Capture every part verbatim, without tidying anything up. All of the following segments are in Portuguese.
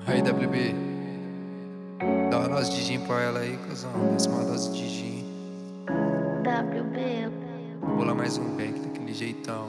Aí, W B, dá uma dose de gin pra ela aí, cuzão. Desce uma dose de gin. W B, Vou bolar mais um pack daquele jeitão.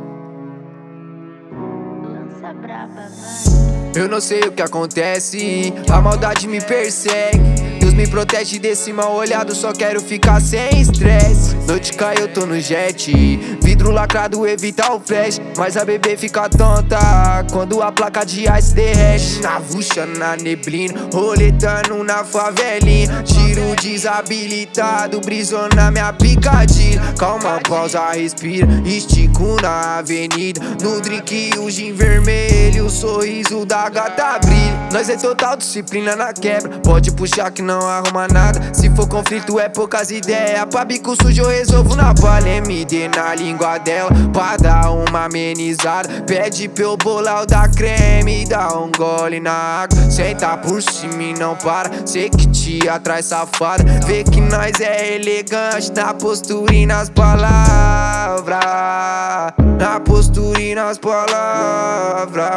lança braba, vai. Eu não sei o que acontece, a maldade me persegue. Deus me protege desse mal olhado, só quero ficar sem estresse. Noite cai, eu tô no jet, vidro lacrado, evita o flash. Mas a bebê fica tonta quando a placa de ice derrete. Na vuxa, na neblina, roletando na favelinha. Tiro desabilitado, brisou na minha picadilha. Calma, pausa, respira, estico na avenida. No drink, o gin vermelho, o sorriso da gata brilha. Nós é total disciplina na quebra, pode puxar que não arruma nada. Se for conflito é poucas ideias, pra bico sujo eu resolvo na bala. M D na língua dela, pra dar uma amenizada. Pede pra eu bolar o da creme, dá um gole na água. Senta por cima e não para, sei que te atrai safada. Vê que nós é elegante na postura e nas palavras. Na postura e nas palavras.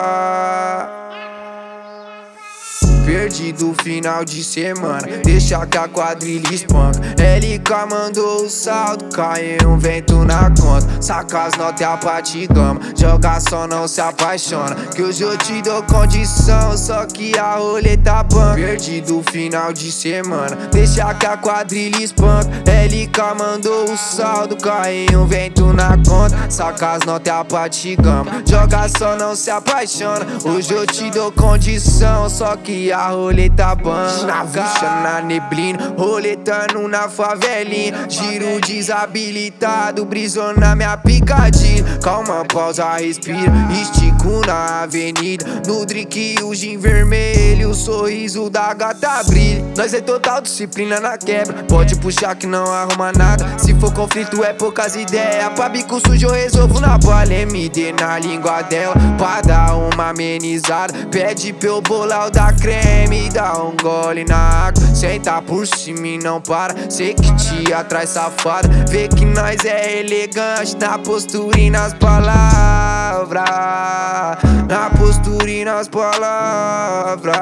Perdido final de semana, deixa que a quadrilha espanca. L K mandou o saldo, caiu um vento na conta. Saca as notas e a parte gama, joga só não se apaixona. Que hoje eu te dou condição, só que a roleta banca. Perdido final de semana, deixa que a quadrilha espanca. L K mandou o saldo, caiu um vento na conta. Saca as notas e a parte gama, joga só não se apaixona. Hoje eu te dou condição, só que a roleta banca. Na vuxa, na neblina, roletando na favelinha. Giro desabilitado, brisou na minha picadilha. Calma, pausa, respira, estico na avenida. No drink, o gin vermelho, o sorriso da gata brilha. Nós é total disciplina na quebra, pode puxar que não arruma nada. Se for conflito é poucas ideias, pra bico sujo eu resolvo na bala. M D na língua dela, pra dar uma amenizada. Pede pra eu bolar o da creme, dá um gole na água. Senta por cima e não para, sei que te atrai safada. Vê que nós é elegante na postura e nas palavras. Na postura e nas palavras.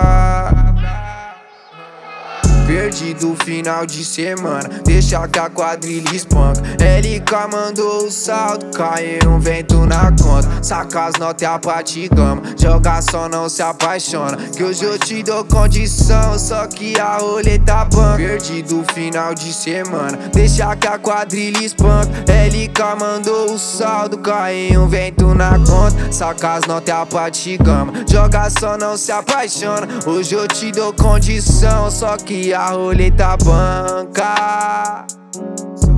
Perdido final de semana, deixa que a quadrilha espanca. L K mandou o saldo, caiu um vento na conta. Saca as notas e a parte gama, joga só não se apaixona. Que hoje eu te dou condição, só que a roleta banca. Perdido final de semana, deixa que a quadrilha espanca. L K mandou o saldo, caiu um vento na conta. Saca as notas e a parte gama, joga só não se apaixona. Hoje eu te dou condição, só que a roleta banca.